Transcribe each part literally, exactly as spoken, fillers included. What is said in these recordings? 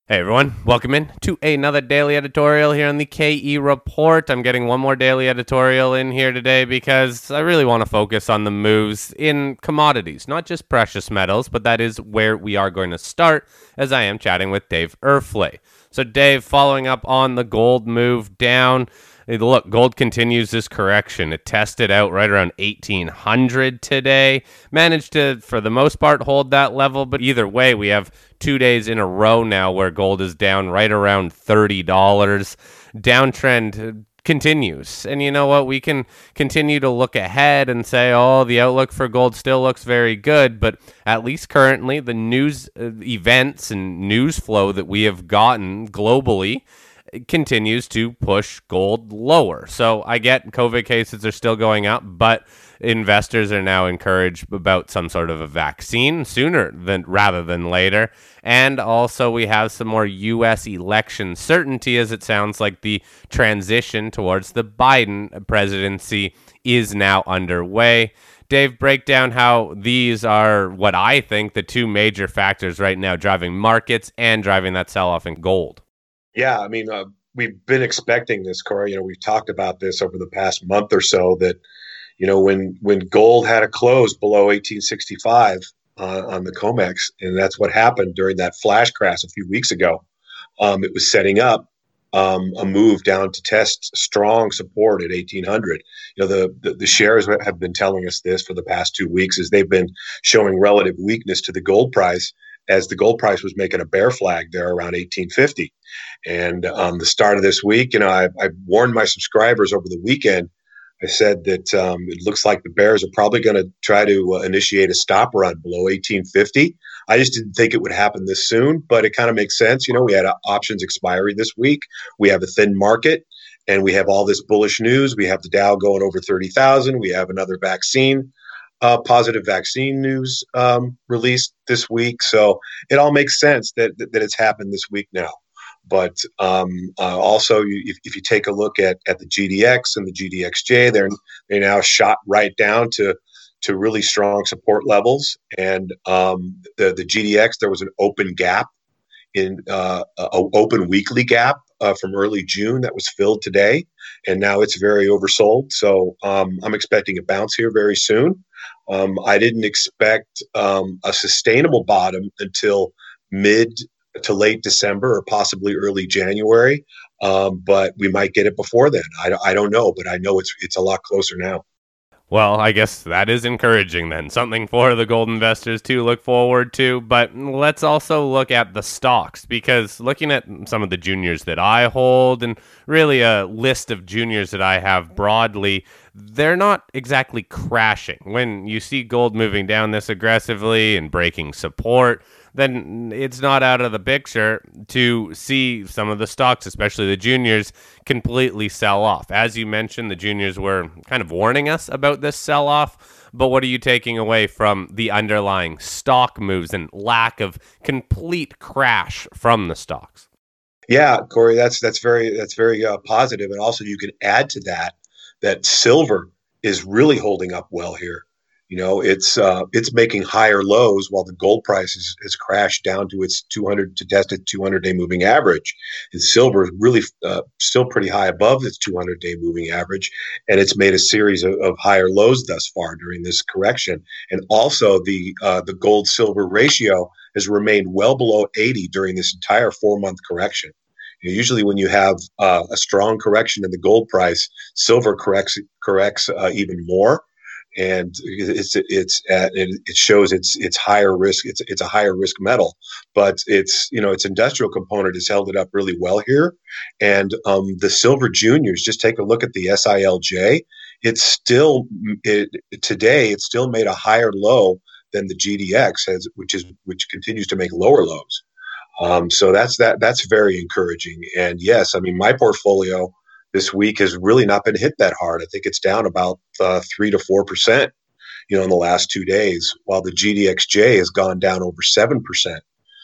Hey everyone, welcome in to another daily editorial here on the K E Report. I'm getting one more daily editorial in here today because I really want to focus on the moves in commodities, not just precious metals, but that is where we are going to start as I am chatting with Dave Erfle. So Dave, following up on the gold move down, look, gold continues this correction. It tested out right around eighteen hundred today. Managed to, for the most part, hold that level. But either way, we have two days in a row now where gold is down right around thirty dollars. Downtrend continues. And you know what? We can continue to look ahead and say, oh, the outlook for gold still looks very good. But at least currently, the news uh, events and news flow that we have gotten globally continues to push gold lower. So I get COVID cases are still going up, but investors are now encouraged about some sort of a vaccine sooner than rather than later. And also we have some more U S election certainty, as it sounds like the transition towards the Biden presidency is now underway. Dave, break down how these are what I think the two major factors right now driving markets and driving that sell-off in gold. Yeah, I mean, uh, we've been expecting this, Corey. You know, we've talked about this over the past month or so that, you know, when when gold had a close below eighteen sixty-five uh, on the COMEX, and that's what happened during that flash crash a few weeks ago, um, it was setting up um, a move down to test strong support at eighteen hundred. You know, the, the the shares have been telling us this for the past two weeks as they've been showing relative weakness to the gold price, as the gold price was making a bear flag there around eighteen fifty. And um, the start of this week, you know, I, I warned my subscribers over the weekend. I said that um, it looks like the bears are probably going to try to uh, initiate a stop run below eighteen fifty. I just didn't think it would happen this soon, but it kind of makes sense. You know, we had uh, options expiry this week. We have a thin market, and we have all this bullish news. We have the Dow going over thirty thousand. We have another vaccine. Uh, positive vaccine news um, released this week. So it all makes sense that, that, that it's happened this week now. But um, uh, also, you, if, if you take a look at, at the G D X and the G D X J, they're they now shot right down to to really strong support levels. And um, the the G D X, there was an open gap in uh, a open weekly gap uh, from early June that was filled today, and now it's very oversold. So um, I'm expecting a bounce here very soon. Um, I didn't expect um, a sustainable bottom until mid to late December or possibly early January, um, but we might get it before then. I, I don't know, but I know it's it's a lot closer now. Well, I guess that is encouraging then. Something for the gold investors to look forward to. But let's also look at the stocks, because looking at some of the juniors that I hold and really a list of juniors that I have broadly, they're not exactly crashing. When you see gold moving down this aggressively and breaking support, then it's not out of the picture to see some of the stocks, especially the juniors, completely sell off. As you mentioned, the juniors were kind of warning us about this sell-off, but what are you taking away from the underlying stock moves and lack of complete crash from the stocks? Yeah, Corey, that's that's very that's very uh, positive, and also you can add to that that silver is really holding up well here. You know, it's uh, it's making higher lows while the gold price has, has crashed down to its two hundred to tested two hundred day moving average. And silver is really uh, still pretty high above its two hundred day moving average, and it's made a series of, of higher lows thus far during this correction. And also the uh, the gold silver ratio has remained well below eighty during this entire four month correction. You know, usually, when you have uh, a strong correction in the gold price, silver corrects corrects uh, even more. And it's it's uh, it, it shows it's it's higher risk. It's it's a higher risk metal, but it's you know its industrial component has held it up really well here. And um, the silver juniors, just take a look at the S I L J. It's still it, today. It's still made a higher low than the G D X has, which is which continues to make lower lows. Um, so that's that that's very encouraging. And yes, I mean my portfolio this week has really not been hit that hard. I think it's down about uh, three to four percent, you know, in the last two days, while the G D X J has gone down over seven percent.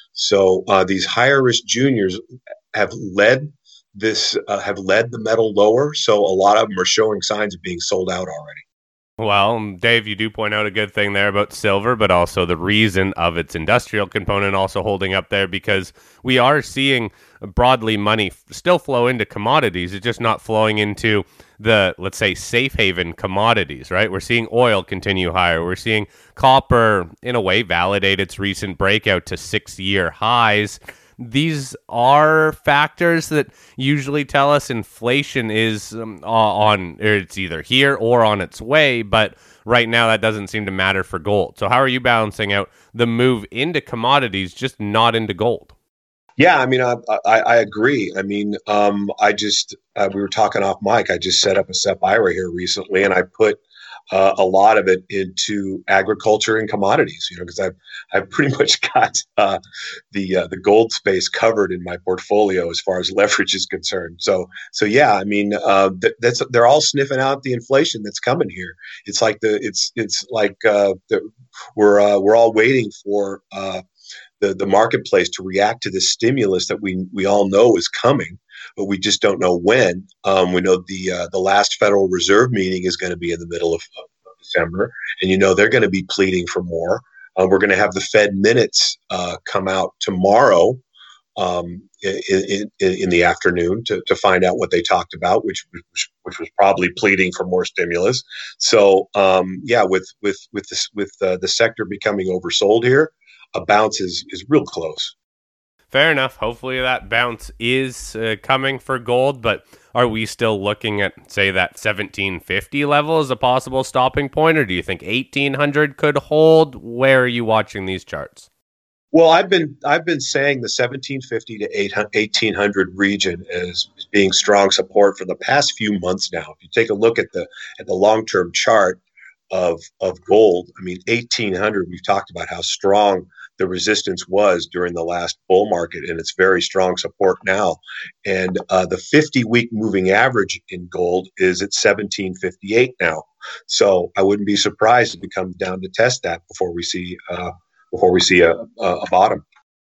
So uh, these higher risk juniors have led this, uh, have led the metal lower. So a lot of them are showing signs of being sold out already. Well, Dave, you do point out a good thing there about silver, but also the reason of its industrial component also holding up there, because we are seeing broadly money f- still flow into commodities. It's just not flowing into the, let's say, safe haven commodities, right? We're seeing oil continue higher. We're seeing copper, in a way, validate its recent breakout to six year highs. These are factors that usually tell us inflation is um, on, or it's either here or on its way, but right now that doesn't seem to matter for gold. So how are you balancing out the move into commodities, just not into gold? Yeah, I mean, I I, I agree. I mean, um, I just uh, we were talking off mic. I just set up a S E P I R A here recently, and I put uh, a lot of it into agriculture and commodities. You know, because I've I've pretty much got uh, the uh, the gold space covered in my portfolio as far as leverage is concerned. So so yeah, I mean, uh, th- that's they're all sniffing out the inflation that's coming here. It's like the it's it's like uh, the, we're uh, we're all waiting for. Uh, the, the marketplace to react to this stimulus that we we all know is coming, but we just don't know when. Um, we know the uh, the last Federal Reserve meeting is going to be in the middle of, of December, and you know they're going to be pleading for more. Uh, we're going to have the Fed minutes uh, come out tomorrow um, in, in, in the afternoon to, to find out what they talked about, which which, which was probably pleading for more stimulus. So um, yeah, with with with this with uh, the sector becoming oversold here, a bounce is is real close. Fair enough. Hopefully that bounce is uh, coming for gold, but are we still looking at, say, that seventeen fifty level as a possible stopping point, or do you think eighteen hundred could hold? Where are you watching these charts? Well, I've been I've been saying the seventeen fifty to eighteen hundred region as being strong support for the past few months now. If you take a look at the at the long term chart of of gold, I mean eighteen hundred. We've talked about how strong the resistance was during the last bull market, and it's very strong support now. And uh, the fifty week moving average in gold is at seventeen fifty-eight now. So I wouldn't be surprised if it comes down to test that before we see. Uh, before we see a, a, a bottom.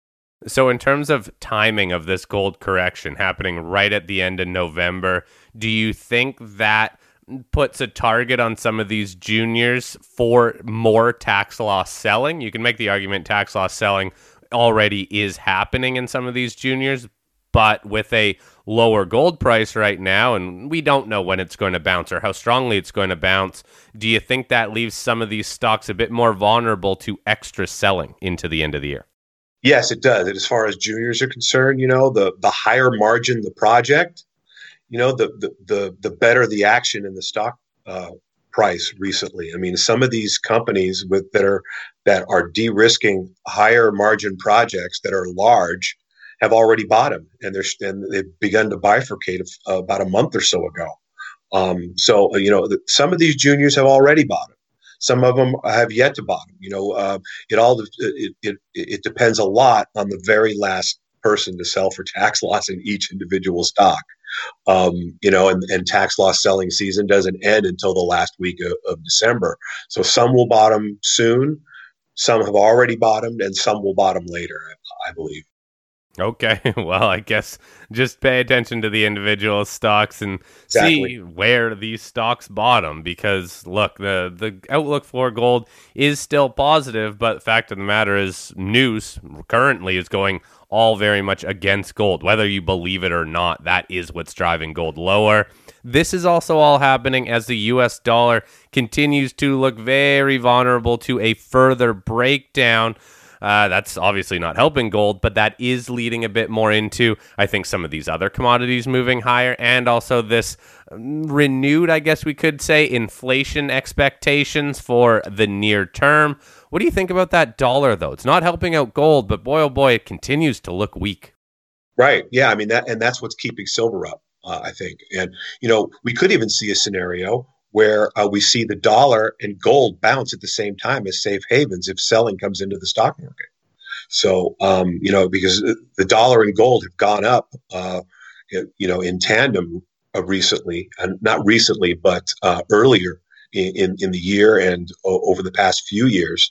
So, in terms of timing of this gold correction happening right at the end of November, do you think that puts a target on some of these juniors for more tax loss selling? You can make the argument tax loss selling already is happening in some of these juniors, but with a lower gold price right now, and we don't know when it's going to bounce or how strongly it's going to bounce, do you think that leaves some of these stocks a bit more vulnerable to extra selling into the end of the year? Yes, it does. And as far as juniors are concerned, you know, the the higher margin the project, you know, the the the, the better the action in the stock uh, price recently. I mean, some of these companies with that are that are de-risking higher margin projects that are large have already bottomed, and they're and they've begun to bifurcate uh, about a month or so ago. Um, so you know, the, some of these juniors have already bottomed. Some of them have yet to bottom. You know, uh, it all it, it it depends a lot on the very last person to sell for tax loss in each individual stock. Um, you know, and, and tax loss selling season doesn't end until the last week of, of December. So some will bottom soon, some have already bottomed, and some will bottom later, I believe. Okay, well, I guess just pay attention to the individual stocks and Exactly. see where these stocks bottom, because look, the the outlook for gold is still positive, but the fact of the matter is news currently is going all very much against gold. Whether you believe it or not, that is what's driving gold lower. This is also all happening as the U S dollar continues to look very vulnerable to a further breakdown. Uh, that's obviously not helping gold, but that is leading a bit more into, I think, some of these other commodities moving higher, and also this renewed, I guess we could say, inflation expectations for the near term. What do you think about that dollar, though? It's not helping out gold, but boy, oh boy, it continues to look weak. Right. Yeah. I mean, that, and that's what's keeping silver up, uh, I think. And, you know, we could even see a scenario where uh, we see the dollar and gold bounce at the same time as safe havens if selling comes into the stock market. So, um, you know, because the dollar and gold have gone up, uh, you know, in tandem uh, recently, and not recently, but uh, earlier in, in, in the year and o- over the past few years.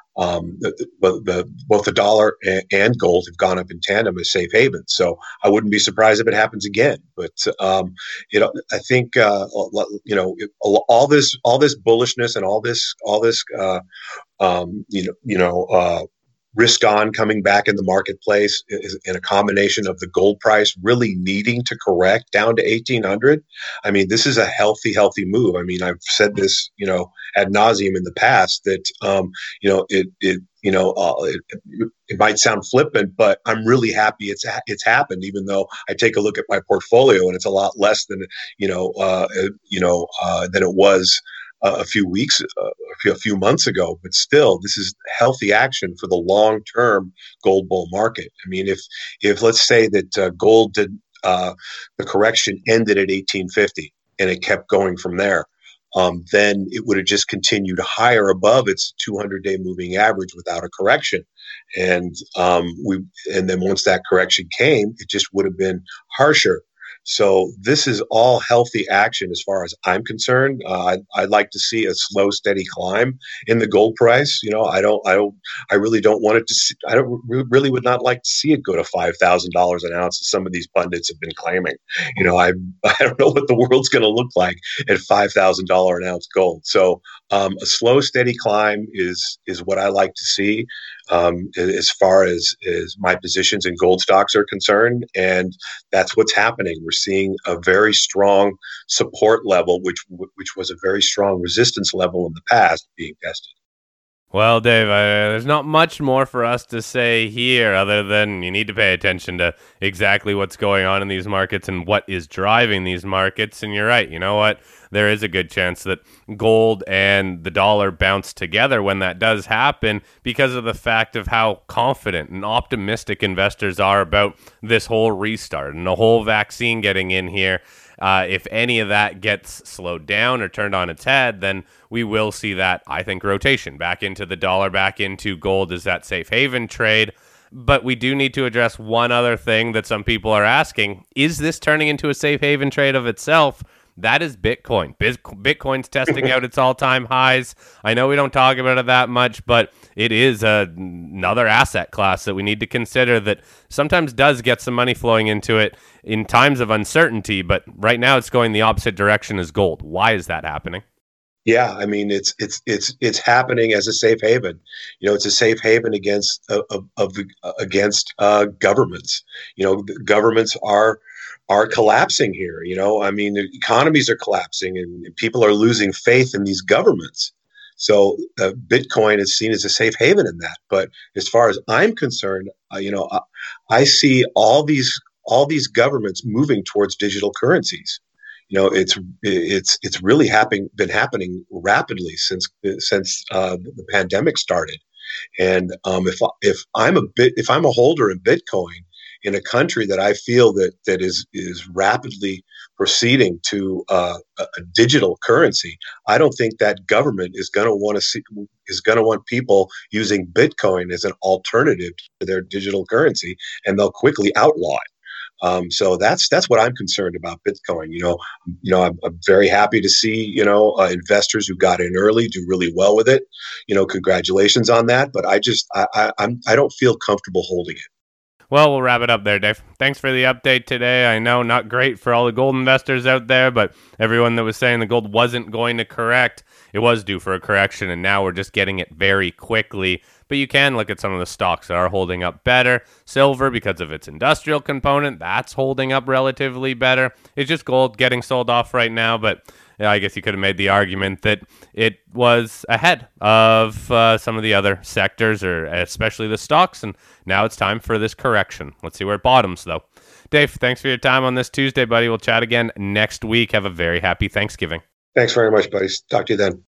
Um, the, the, the, both the dollar and, and gold have gone up in tandem as safe havens. So I wouldn't be surprised if it happens again. But um, you know, I think uh, you know all this all this bullishness and all this all this uh, um, you know you know. Uh, risk on coming back in the marketplace is in a combination of the gold price really needing to correct down to eighteen hundred. I mean, this is a healthy, healthy move. I mean, I've said this, you know, ad nauseum in the past that, um, you know, it, it, you know, uh, it, it might sound flippant, but I'm really happy it's it's happened. Even though I take a look at my portfolio and it's a lot less than, you know, uh, you know, uh, than it was Uh, a few weeks, uh, a, few, a few months ago, but still, this is healthy action for the long-term gold bull market. I mean, if if let's say that uh, gold did uh, the correction ended at eighteen fifty and it kept going from there, um, then it would have just continued higher above its two hundred day moving average without a correction, and um, we and then once that correction came, it just would have been harsher. So this is all healthy action as far as I'm concerned. Uh, I'd, I'd like to see a slow, steady climb in the gold price. You know, I don't, I don't, I really don't want it to. See, I don't really would not like to see it go to five thousand dollars an ounce, as some of these pundits have been claiming. You know, I, I don't know what the world's going to look like at five thousand dollars an ounce gold. So um, a slow, steady climb is is what I like to see. Um, as far as, as my positions in gold stocks are concerned. And that's what's happening. We're seeing a very strong support level, which which was a very strong resistance level in the past, being tested. Well, Dave, uh, there's not much more for us to say here other than you need to pay attention to exactly what's going on in these markets and what is driving these markets. And you're right. You know what? There is a good chance that gold and the dollar bounce together when that does happen because of the fact of how confident and optimistic investors are about this whole restart and the whole vaccine getting in here. Uh, if any of that gets slowed down or turned on its head, then we will see that, I think, rotation back into the dollar, back into gold as that safe haven trade. But we do need to address one other thing that some people are asking. Is this turning into a safe haven trade of itself? That is Bitcoin. Bitcoin's testing out its all-time highs. I know we don't talk about it that much, but it is a, another asset class that we need to consider that sometimes does get some money flowing into it in times of uncertainty, but right now it's going the opposite direction as gold. Why is that happening? Yeah, I mean it's it's it's it's happening as a safe haven. You know, it's a safe haven against uh, of, of uh, against uh, governments. You know, governments are are collapsing here. You know, I mean, the economies are collapsing, and people are losing faith in these governments. So uh, Bitcoin is seen as a safe haven in that. But as far as I'm concerned, uh, you know, I, I see all these all these governments moving towards digital currencies. You know, it's it's it's really happening been happening rapidly since since uh, the pandemic started. And um, if if I'm a bit if I'm a holder in Bitcoin in a country that I feel that that is is rapidly proceeding to uh, a, a digital currency, I don't think that government is going to want to see is going to want people using Bitcoin as an alternative to their digital currency, and they'll quickly outlaw it. Um, so that's that's what I'm concerned about Bitcoin. You know, you know, I'm, I'm very happy to see you know uh, investors who got in early do really well with it. You know, congratulations on that. But I just I, I I'm I don't feel comfortable holding it. Well, we'll wrap it up there, Dave. Thanks for the update today. I know not great for all the gold investors out there, but everyone that was saying the gold wasn't going to correct, it was due for a correction, and now we're just getting it very quickly. But you can look at some of the stocks that are holding up better. Silver, because of its industrial component, that's holding up relatively better. It's just gold getting sold off right now, but I guess you could have made the argument that it was ahead of uh, some of the other sectors, or especially the stocks, and now it's time for this correction. Let's see where it bottoms, though. Dave, thanks for your time on this Tuesday, buddy. We'll chat again next week. Have a very happy Thanksgiving. Thanks very much, buddy. Talk to you then.